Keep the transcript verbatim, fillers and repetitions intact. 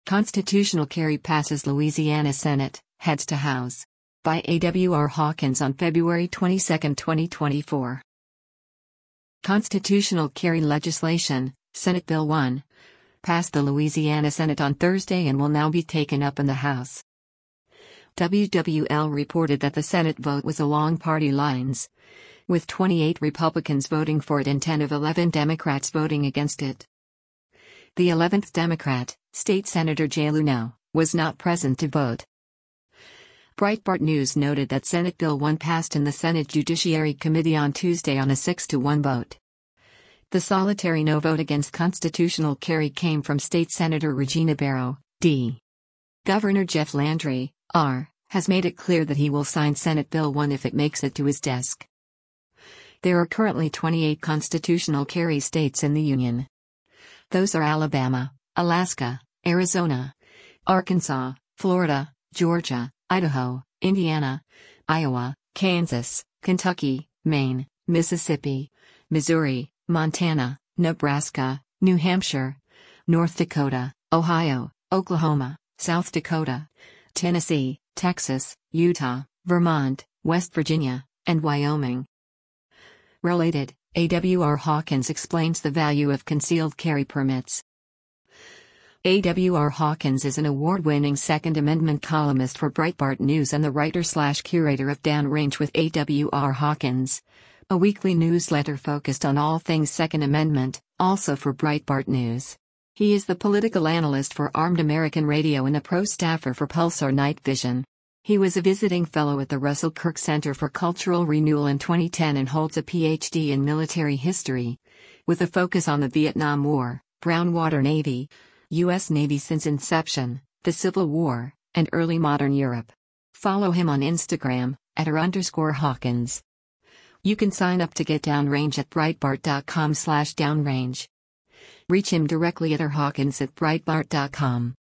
Constitutional carry passes Louisiana Senate, heads to House. By A W R Hawkins on February twenty-second, twenty twenty-four. Constitutional carry legislation, Senate Bill one, passed the Louisiana Senate on Thursday and will now be taken up in the House. W W L reported that the Senate vote was along party lines, with twenty-eight Republicans voting for it and ten of eleven Democrats voting against it. The eleventh Democrat, State Senator Jay Luneau, was not present to vote. Breitbart News noted that Senate Bill one passed in the Senate Judiciary Committee on Tuesday on a six to one vote. The solitary no vote against constitutional carry came from State Senator Regina Barrow, D. Governor Jeff Landry, R., has made it clear that he will sign Senate Bill one if it makes it to his desk. There are currently twenty-eight constitutional carry states in the Union. Those are Alabama, Alaska, Arizona, Arkansas, Florida, Georgia, Idaho, Indiana, Iowa, Kansas, Kentucky, Maine, Mississippi, Missouri, Montana, Nebraska, New Hampshire, North Dakota, Ohio, Oklahoma, South Dakota, Tennessee, Texas, Utah, Vermont, West Virginia, and Wyoming. Related, A W R Hawkins explains the value of concealed carry permits. A W R Hawkins is an award-winning Second Amendment columnist for Breitbart News and the writer-slash-curator of Downrange with A W R Hawkins, a weekly newsletter focused on all things Second Amendment, also for Breitbart News. He is the political analyst for Armed American Radio and a pro staffer for Pulsar Night Vision. He was a visiting fellow at the Russell Kirk Center for Cultural Renewal in twenty ten and holds a P H D in military history, with a focus on the Vietnam War, Brown Water Navy, U S Navy since inception, the Civil War, and early modern Europe. Follow him on Instagram, at r underscore Hawkins. You can sign up to get Downrange at breitbart.com slash downrange. Reach him directly at r hawkins at breitbart dot com.